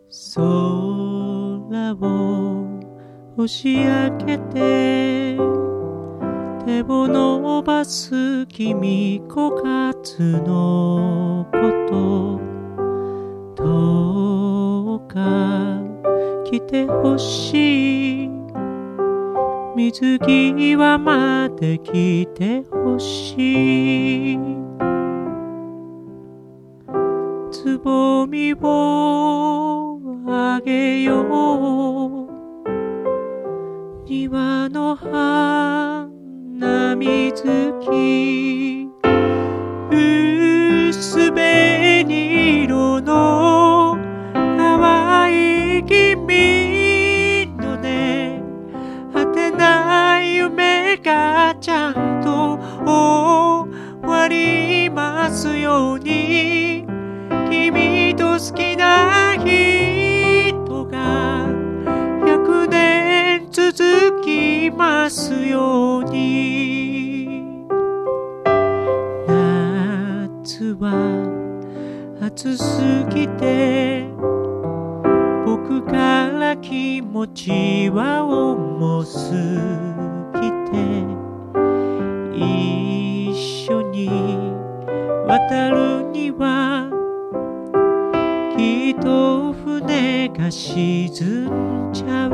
空を押し上げて手を伸ばす君5月のことどうか来てほしい水際まで来てほしいつぼみをあげよう庭の花水木薄紅色の淡い君のね果てない夢がちゃんと終わりますように君と好きな人が100年続きますように夏は暑すぎて僕から気持ちは重すぎて一緒に渡るにはきっと船が沈んじゃう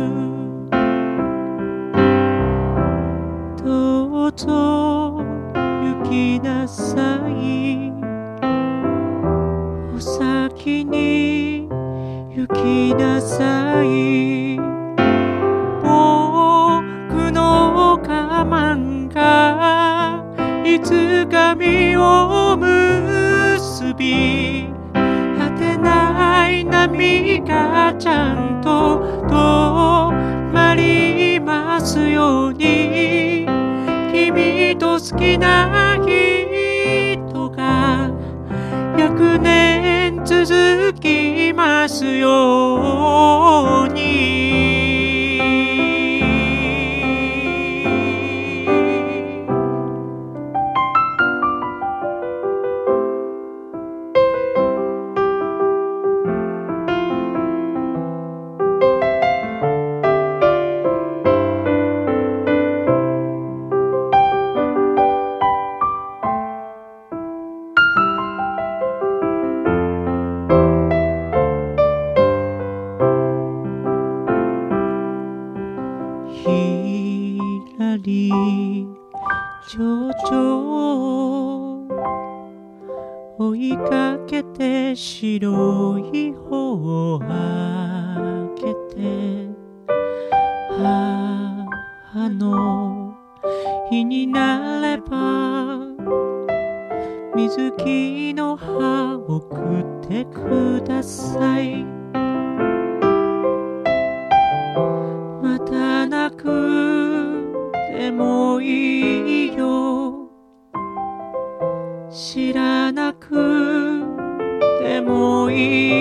どうぞ行きなさいお先に行きなさい僕の我慢がいつか実を結び果てない波がちゃんと止まりますように君と好きな人が100年続きますようにひらりちょちょ追いかけて白い方をあげて母の日になれば水木の葉を送ってくださいまたなくてもいいよ知らなくてもいい